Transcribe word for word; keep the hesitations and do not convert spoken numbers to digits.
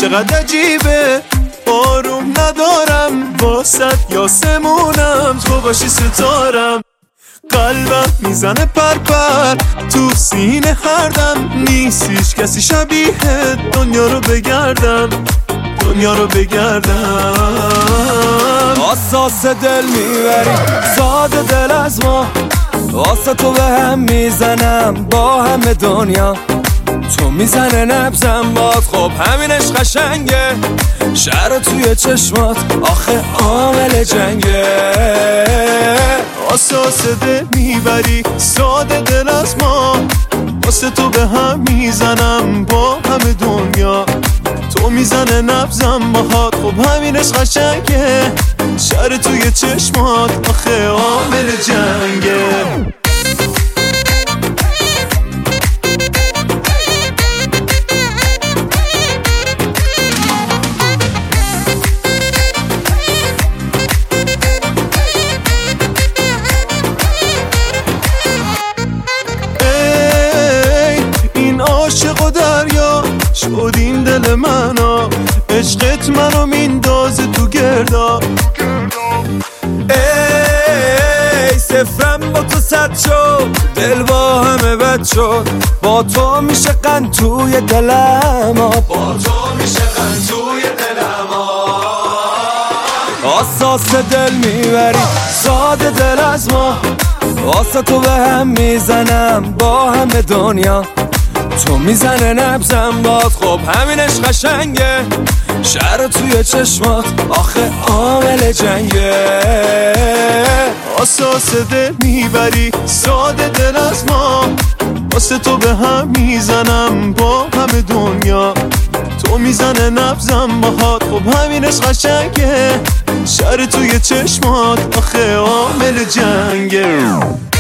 چقدر عجیبه آروم ندارم واسد یاسمونم تو باشی ستارم قلبم میزنه پرپر تو سینه هردم نیست هیچ کسی شبیه دنیا رو بگردم دنیا رو بگردم اساس دل میبری ساده دل از ما واسه تو به هم میزنم با همه دنیا تو میزنه نبزم باد خب همینش قشنگه شهر توی چشمات آخه عامل جنگه اساس دل میبری ساده دل از ما واسه تو به هم میزنم با همه دنیا تو میزنه نبزم باهات خب همینش قشنگه شهر توی چشمات آخه عامل جنگه عاشق و دریا شد این دل منو عشقت منو میندازه تو گردا ای صفرم با تو صد شد دل با همه بد شد با تو میشه قند توی دلم با تو میشه قند توی دلم اساس دل میبری ساده دل از ما واسه تو به هم میزنم با همه دنیا تو میزنه نبزم باد خب همینش قشنگه شهر توی چشمات آخه عامل جنگه اساس دل میبری ساده دل از ما واسه تو به هم میزنم با همه دنیا تو میزنه نبزم باهات خب همینش قشنگه شهر توی چشمات آخه عامل جنگه